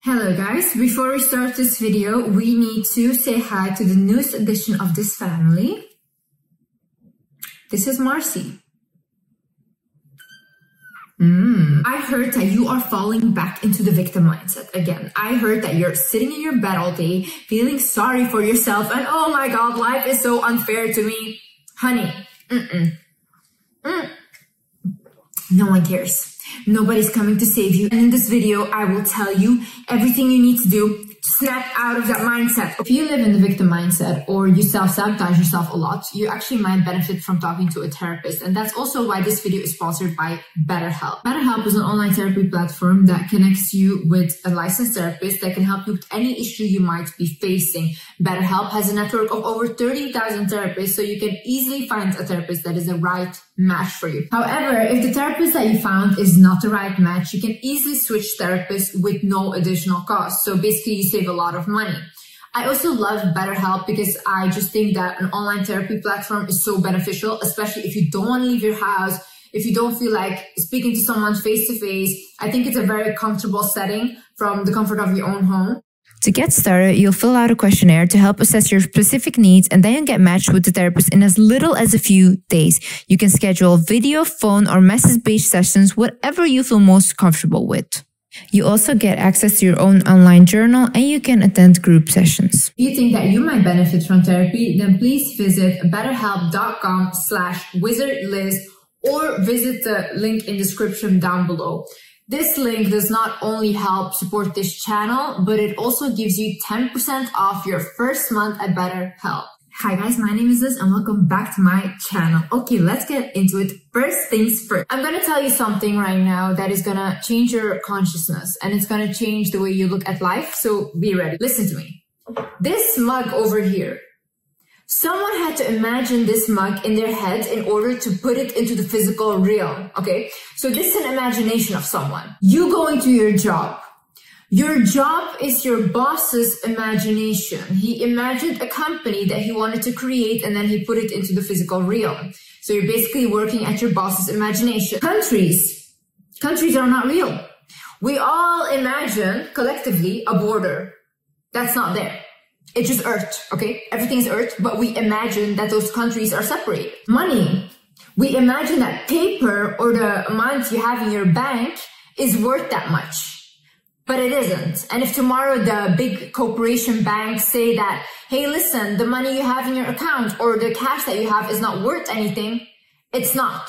Hello guys, before we start this video, we need to say hi to the newest addition of this family. This is Marcy. I heard that you are falling back into the victim mindset again. I heard that you're sitting in your bed all day, feeling sorry for yourself, and oh my god, life is so unfair to me. Honey, no one cares. Nobody's coming to save you. And in this video, I will tell you everything you need to do to snap out of that mindset. If you live in the victim mindset or you self-sabotage yourself a lot, you actually might benefit from talking to a therapist. And that's also why this video is sponsored by BetterHelp. BetterHelp is an online therapy platform that connects you with a licensed therapist that can help you with any issue you might be facing. BetterHelp has a network of over 30,000 therapists, so you can easily find a therapist that is the right match for you. However, if the therapist that you found is not the right match, you can easily switch therapists with no additional cost. So basically, you save a lot of money. I also love BetterHelp because I just think that an online therapy platform is so beneficial, especially if you don't want to leave your house, if you don't feel like speaking to someone face to face. I think it's a very comfortable setting from the comfort of your own home. To get started, you'll fill out a questionnaire to help assess your specific needs, and then you'll get matched with the therapist in as little as a few days. You can schedule video, phone, or message-based sessions, whatever you feel most comfortable with. You also get access to your own online journal, and you can attend group sessions. If you think that you might benefit from therapy, then please visit betterhelp.com/wizardliz or visit the link in the description down below. This link does not only help support this channel, but it also gives you 10% off your first month at BetterHelp. Hi guys, my name is Liz and welcome back to my channel. Okay, let's get into it. First things first. I'm going to tell you something right now that is going to change your consciousness and it's going to change the way you look at life. So be ready. Listen to me. This mug over here. Someone had to imagine this mug in their head in order to put it into the physical realm, okay? So this is an imagination of someone. You go into your job. Your job is your boss's imagination. He imagined a company that he wanted to create and then he put it into the physical realm. So you're basically working at your boss's imagination. Countries are not real. We all imagine collectively a border. That's not there. It's just Earth, okay? Everything is Earth, but we imagine that those countries are separated. Money. We imagine that paper or the amount you have in your bank is worth that much, but it isn't. And if tomorrow the big corporation banks say that, hey, listen, the money you have in your account or the cash that you have is not worth anything, it's not.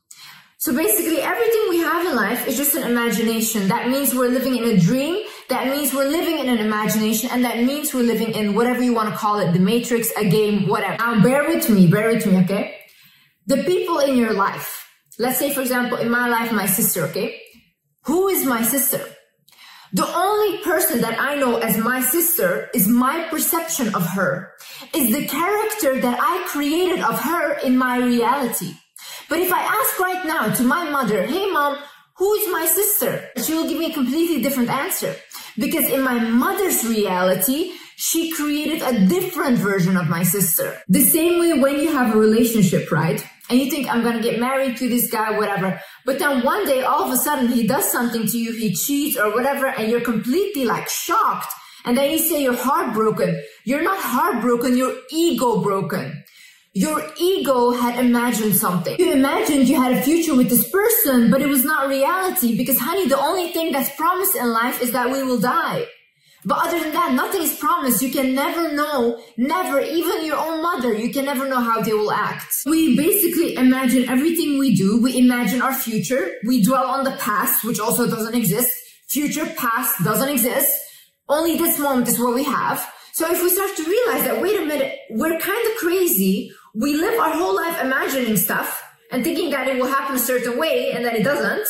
So basically everything we have in life is just an imagination. That means we're living in a dream. That means we're living in an imagination, and that means we're living in whatever you want to call it, the matrix, a game, whatever. Now, bear with me, okay? The people in your life, let's say, for example, in my life, my sister, okay? Who is my sister? The only person that I know as my sister is my perception of her, is the character that I created of her in my reality. But if I ask right now to my mother, hey, mom, who is my sister? She will give me a completely different answer. Because in my mother's reality, she created a different version of my sister. The same way when you have a relationship, right? And you think, I'm going to get married to this guy, whatever. But then one day, all of a sudden, he does something to you, he cheats or whatever, and you're completely like shocked. And then you say you're heartbroken. You're not heartbroken, you're ego broken. Your ego had imagined something. You imagined you had a future with this person, but it was not reality because, honey, the only thing that's promised in life is that we will die. But other than that, nothing is promised. You can never know, never, even your own mother, you can never know how they will act. We basically imagine everything we do. We imagine our future. We dwell on the past, which also doesn't exist. Future, past doesn't exist. Only this moment is what we have. So if we start to realize that, wait a minute, we're kind of crazy. We live our whole life imagining stuff and thinking that it will happen a certain way and then it doesn't.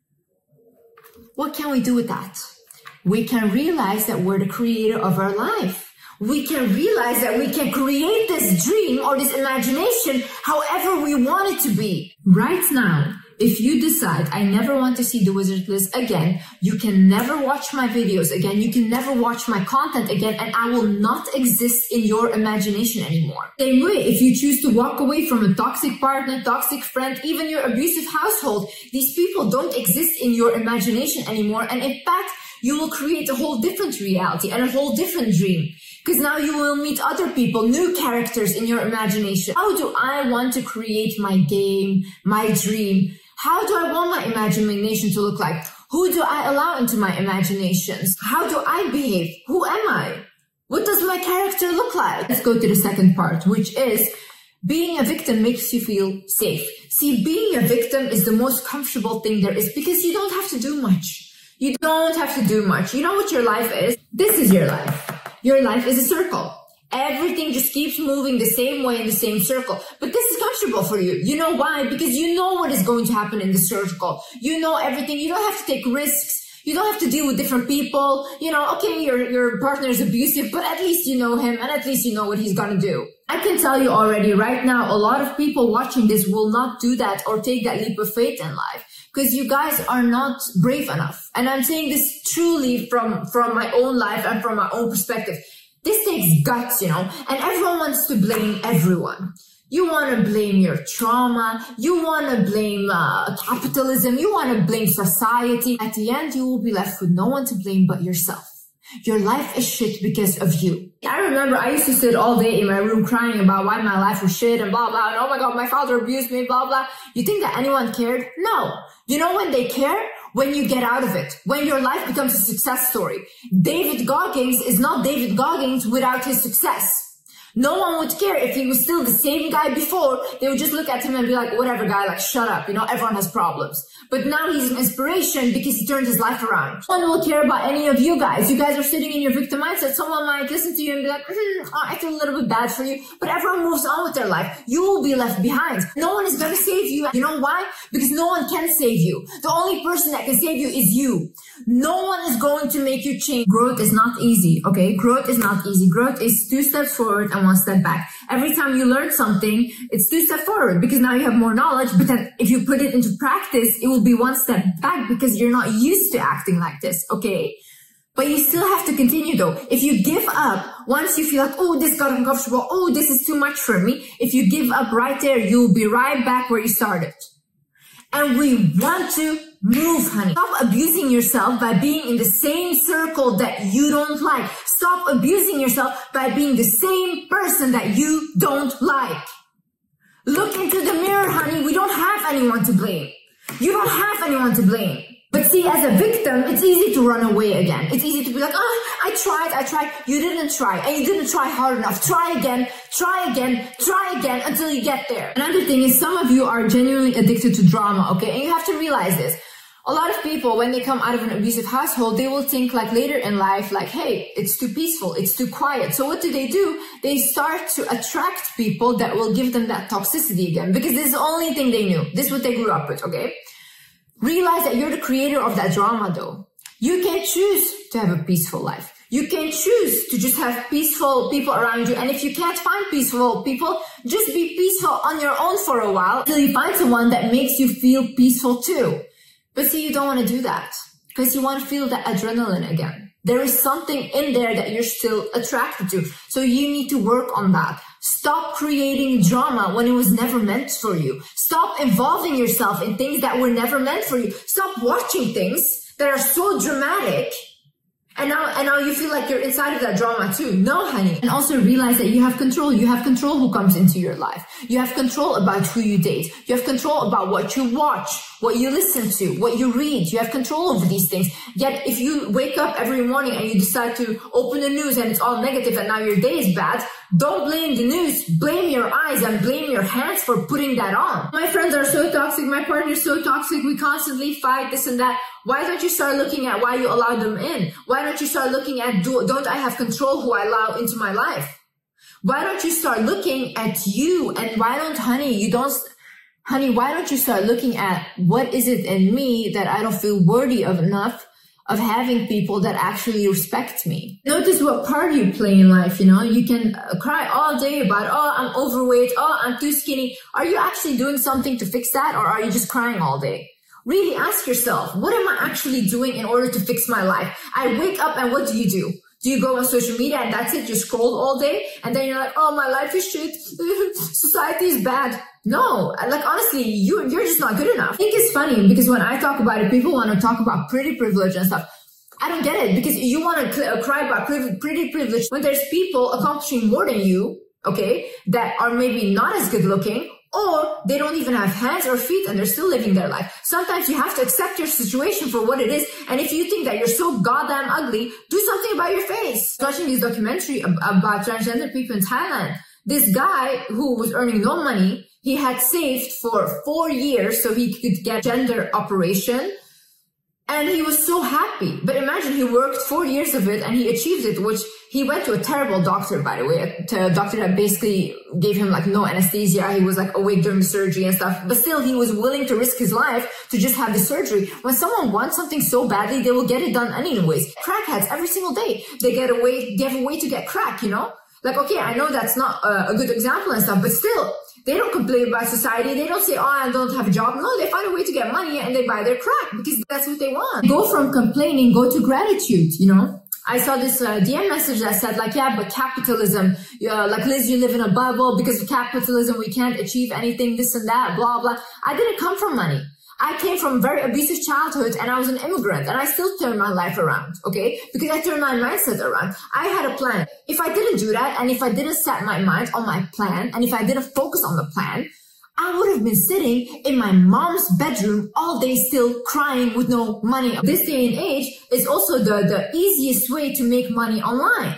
What can we do with that? We can realize that we're the creator of our life. We can realize that we can create this dream or this imagination however we want it to be. Right now, if you decide, I never want to see the Wizard Liz again, you can never watch my videos again, you can never watch my content again, and I will not exist in your imagination anymore. Same way, if you choose to walk away from a toxic partner, toxic friend, even your abusive household, these people don't exist in your imagination anymore, and in fact, You will create a whole different reality and a whole different dream. Because now you will meet other people, new characters in your imagination. How do I want to create my game, my dream? How do I want my imagination to look like? Who do I allow into my imaginations? How do I behave? Who am I? What does my character look like? Let's go to the second part, which is being a victim makes you feel safe. See, being a victim is the most comfortable thing there is because you don't have to do much. You don't have to do much. You know what your life is? This is your life. Your life is a circle. Everything just keeps moving the same way in the same circle. But this is comfortable for you. You know why? Because you know what is going to happen in the circle. You know everything. You don't have to take risks. You don't have to deal with different people. You know, okay, your partner is abusive, but at least you know him and at least you know what he's gonna do. I can tell you already right now, a lot of people watching this will not do that or take that leap of faith in life because you guys are not brave enough. And I'm saying this truly from my own life and from my own perspective. This takes guts, you know, and everyone wants to blame everyone. You want to blame your trauma. You want to blame capitalism. You want to blame society. At the end, you will be left with no one to blame but yourself. Your life is shit because of you. I remember I used to sit all day in my room crying about why my life was shit and blah, blah. And oh my God, my father abused me, blah, blah. You think that anyone cared? No. You know when they care? When you get out of it. When your life becomes a success story. David Goggins is not David Goggins without his success. No one would care if he was still the same guy before. They would just look at him and be like, whatever guy, like shut up. You know, everyone has problems. But now he's an inspiration because he turned his life around. No one will care about any of you guys. You guys are sitting in your victim mindset. Someone might listen to you and be like, I feel a little bit bad for you. But everyone moves on with their life. You will be left behind. No one is going to save you. You know why? Because no one can save you. The only person that can save you is you. No one is going to make you change. Growth is not easy, okay? Growth is not easy. Growth is 2 steps forward and 1 step back. Every time you learn something, it's 2 steps forward because now you have more knowledge. But then if you put it into practice, it will be 1 step back because you're not used to acting like this, okay? But you still have to continue though. If you give up, once you feel like, oh, this got uncomfortable, oh, this is too much for me. If you give up right there, you'll be right back where you started. And we want to move, honey. Stop abusing yourself by being in the same circle that you don't like. Stop abusing yourself by being the same person that you don't like. Look into the mirror, honey. We don't have anyone to blame. You don't have anyone to blame. But see, as a victim, it's easy to run away again. It's easy to be like, oh, I tried. You didn't try. And you didn't try hard enough. Try again until you get there. Another thing is some of you are genuinely addicted to drama, okay? And you have to realize this. A lot of people, when they come out of an abusive household, they will think like later in life, like, hey, it's too peaceful. It's too quiet. So what do? They start to attract people that will give them that toxicity again because this is the only thing they knew. This is what they grew up with, okay? Realize that you're the creator of that drama though. You can choose to have a peaceful life. You can choose to just have peaceful people around you. And if you can't find peaceful people, just be peaceful on your own for a while until you find someone that makes you feel peaceful too. But see, you don't want to do that because you want to feel that adrenaline again. There is something in there that you're still attracted to. So you need to work on that. Stop creating drama when it was never meant for you. Stop involving yourself in things that were never meant for you. Stop watching things that are so dramatic. And now you feel like you're inside of that drama too. No, honey. And also realize that you have control. You have control who comes into your life. You have control about who you date. You have control about what you watch, what you listen to, what you read. You have control over these things. Yet if you wake up every morning and you decide to open the news and it's all negative and now your day is bad, don't blame the news. Blame your eyes and blame your hands for putting that on. My friends are so toxic. My partner is so toxic. We constantly fight this and that. Why don't you start looking at why you allowed them in? Why don't you start looking at, don't I have control who I allow into my life? Why don't you start looking at you? And why don't you start looking at what is it in me that I don't feel worthy of enough of having people that actually respect me? Notice what part you play in life, you know? You can cry all day about, oh, I'm overweight, oh, I'm too skinny. Are you actually doing something to fix that or are you just crying all day? Really ask yourself, what am I actually doing in order to fix my life? I wake up and what do? Do you go on social media and that's it? You scroll all day and then you're like, oh, my life is shit. Society is bad. No, like honestly, you're just not good enough. I think it's funny because when I talk about it, people want to talk about pretty privilege and stuff. I don't get it, because you want to cry about pretty privilege when there's people accomplishing more than you, okay, that are maybe not as good looking, or they don't even have hands or feet and they're still living their life. Sometimes you have to accept your situation for what it is. And if you think that you're so goddamn ugly, do something about your face. Watching this documentary about transgender people in Thailand, this guy who was earning no money, he had saved for 4 years so he could get gender operation. And he was so happy. But imagine he worked 4 years of it and he achieved it, which he went to a terrible doctor, by the way, to a doctor that basically gave him like no anesthesia. He was like awake during the surgery and stuff. But still, he was willing to risk his life to just have the surgery. When someone wants something so badly, they will get it done anyways. Crackheads every single day, they give a way to get crack, you know? Like, okay, I know that's not a good example and stuff, but still, they don't complain about society. They don't say, oh, I don't have a job. No, they find a way to get money and they buy their crack because that's what they want. Go from complaining, go to gratitude, you know? I saw this DM message that said like, yeah, but capitalism, like Liz, you live in a bubble. Because of capitalism, we can't achieve anything, this and that, blah, blah. I didn't come from money. I came from a very abusive childhood and I was an immigrant and I still turned my life around, okay? Because I turned my mindset around. I had a plan. If I didn't do that and if I didn't set my mind on my plan and if I didn't focus on the plan, I would have been sitting in my mom's bedroom all day still crying with no money. This day and age is also the easiest way to make money online.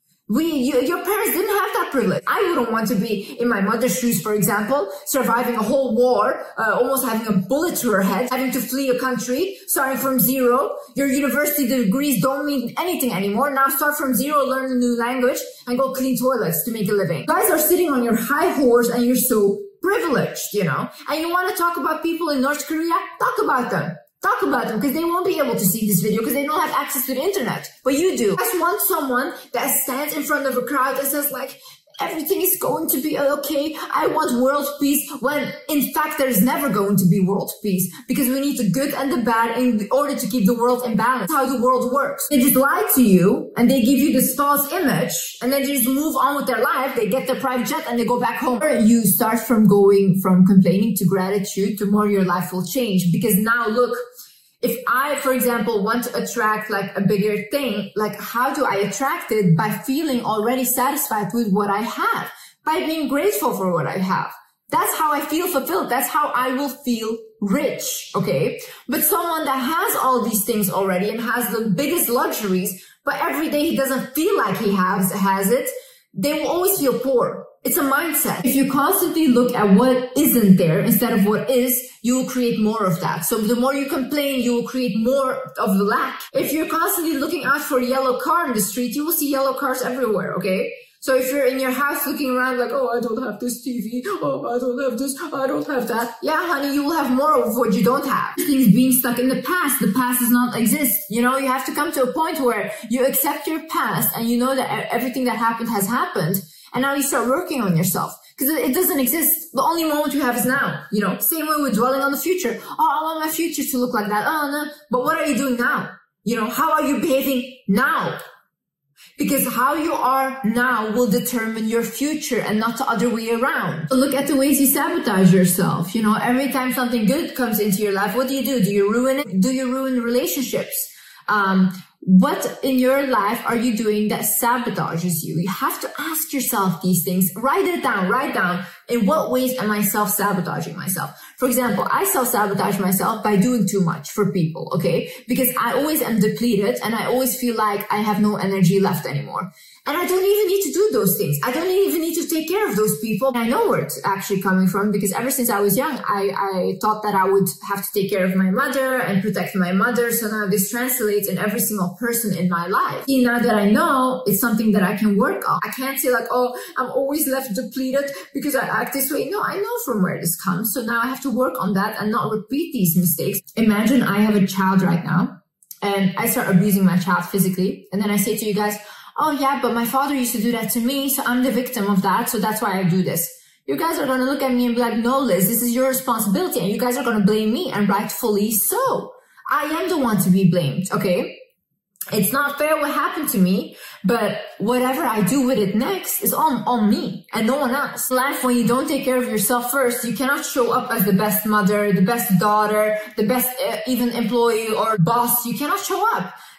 Your parents didn't have that privilege. I wouldn't want to be in my mother's shoes, for example, surviving a whole war, almost having a bullet to her head, having to flee a country, starting from zero. Your university degrees don't mean anything anymore. Now start from zero, learn a new language, and go clean toilets to make a living. You guys are sitting on your high horse and you're so privileged, you know, and you want to talk about people in North Korea, talk about them. Talk about them because they won't be able to see this video because they don't have access to the internet. But you do. I just want someone that stands in front of a crowd that says like, everything is going to be okay. I want world peace, when in fact there's never going to be world peace because we need the good and the bad in order to keep the world in balance. That's how the world works. They just lie to you and they give you this false image and then they just move on with their life. They get their private jet and they go back home. You start from going from complaining to gratitude, the more your life will change. Because now look, if I, for example, want to attract like a bigger thing, like how do I attract it? By feeling already satisfied with what I have, by being grateful for what I have. That's how I feel fulfilled. That's how I will feel rich. Okay. But someone that has all these things already and has the biggest luxuries, but every day he doesn't feel like he has it, they will always feel poor. It's a mindset. If you constantly look at what isn't there instead of what is, you will create more of that. So the more you complain, you will create more of the lack. If you're constantly looking out for a yellow car in the street, you will see yellow cars everywhere, okay? So if you're in your house looking around like, oh, I don't have this TV, oh, I don't have this, I don't have that. Yeah, honey, you will have more of what you don't have. Things being stuck in the past does not exist. You know, you have to come to a point where you accept your past and you know that everything that happened has happened. And now you start working on yourself because it doesn't exist. The only moment you have is now, you know, same way with dwelling on the future. Oh, I want my future to look like that. Oh, no. But what are you doing now? You know, how are you behaving now? Because how you are now will determine your future and not the other way around. So look at the ways you sabotage yourself. You know, every time something good comes into your life, what do? Do you ruin it? Do you ruin relationships? What in your life are you doing that sabotages you? You have to ask yourself these things. Write it down. Write down. In what ways am I self-sabotaging myself? For example, I self-sabotage myself by doing too much for people, okay? Because I always am depleted and I always feel like I have no energy left anymore. And I don't even need to do those things. I don't even need to take care of those people. I know where it's actually coming from because ever since I was young, I thought that I would have to take care of my mother and protect my mother. So now this translates in every single person in my life. See, now that I know, it's something that I can work on. I can't say like, oh, I'm always left depleted because I act this way. No, I know from where this comes. So now I have to work on that and not repeat these mistakes. Imagine I have a child right now and I start abusing my child physically. And then I say to you guys, oh yeah, but my father used to do that to me, so I'm the victim of that, so that's why I do this. You guys are going to look at me and be like, no, Liz, this is your responsibility, and you guys are going to blame me, and rightfully so. I am the one to be blamed, okay? It's not fair what happened to me, but whatever I do with it next is on me and no one else. Life, when you don't take care of yourself first, you cannot show up as the best mother, the best daughter, the best even employee or boss. You cannot show up.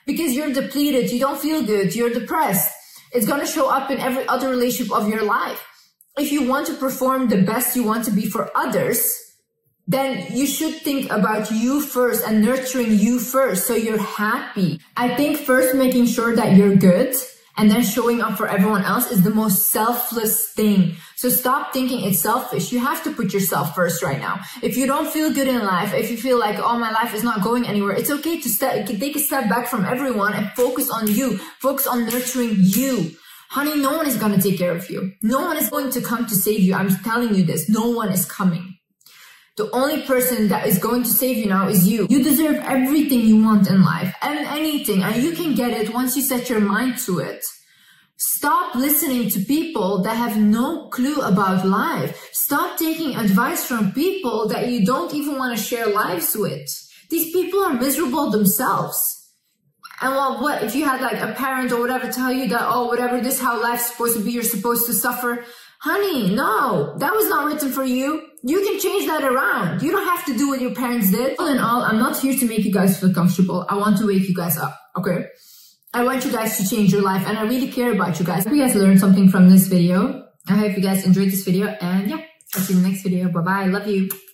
because you're depleted, you don't feel good, you're depressed. It's going to show up in every other relationship of your life. If you want to perform the best you want to be for others, then you should think about you first and nurturing you first so you're happy. I think first making sure that you're good and then showing up for everyone else is the most selfless thing. So stop thinking it's selfish. You have to put yourself first right now. If you don't feel good in life, if you feel like, oh, my life is not going anywhere, it's okay to take a step back from everyone and focus on you. Focus on nurturing you. Honey, no one is going to take care of you. No one is going to come to save you. I'm telling you this. No one is coming. The only person that is going to save you now is you. You deserve everything you want in life and anything, and you can get it once you set your mind to it. Stop listening to people that have no clue about life. Stop taking advice from people that you don't even want to share lives with. These people are miserable themselves. And well, what if you had like a parent or whatever tell you that, oh, whatever, this is how life's supposed to be, you're supposed to suffer. Honey, no, that was not written for you. You can change that around. You don't have to do what your parents did. All in all, I'm not here to make you guys feel comfortable. I want to wake you guys up, okay? I want you guys to change your life, and I really care about you guys. I hope you guys learned something from this video. I hope you guys enjoyed this video, and yeah, I'll see you in the next video. Bye-bye. Love you.